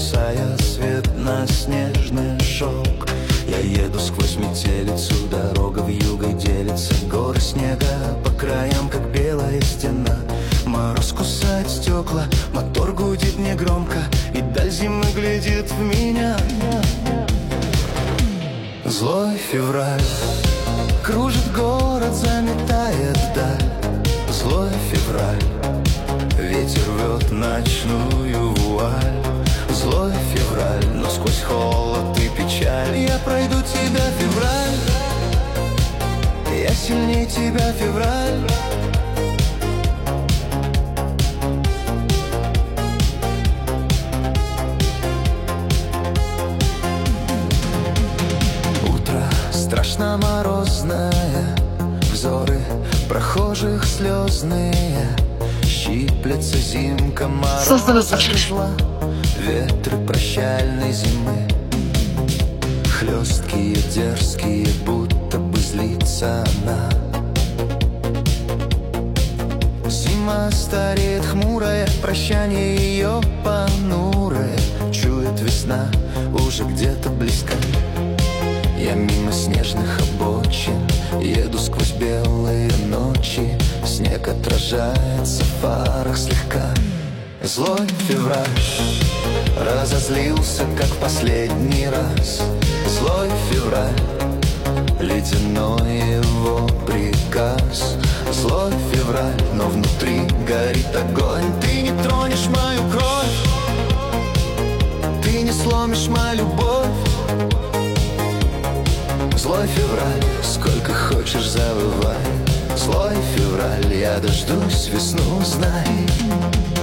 бросая свет на снежный шелк. Я еду сквозь метелицу, дорога вьюгой делится. Горы снега по краям, как белая стена. Мороз кусает стекла, мотор гудит негромко, и даль зимы глядит в меня. Злой февраль кружит город, заметает вдаль. Злой февраль, ветер рвет ночную вуаль. Злой февраль, но сквозь холод и печаль я пройду тебя, февраль. Я сильнее тебя, февраль. Утро страшно морозное, взоры прохожих слезные. Щиплется зимка, мороз зла, ветры прощальной зимы. Хлесткие, дерзкие, будто бы злится она. Зима стареет хмурая, прощание ее понурое. Чует весна, уже где-то близко. Я мимо снежных обочин еду сквозь белые ночи. Снег отражается в фарах слегка. Злой февраль разозлился, как в последний раз. Злой февраль, ледяной его приказ. Злой февраль, но внутри горит огонь. Ты не тронешь мою кровь, ты не сломишь мою любовь. Злой февраль, сколько хочешь завывай. Злой февраль, я дождусь весну, знай.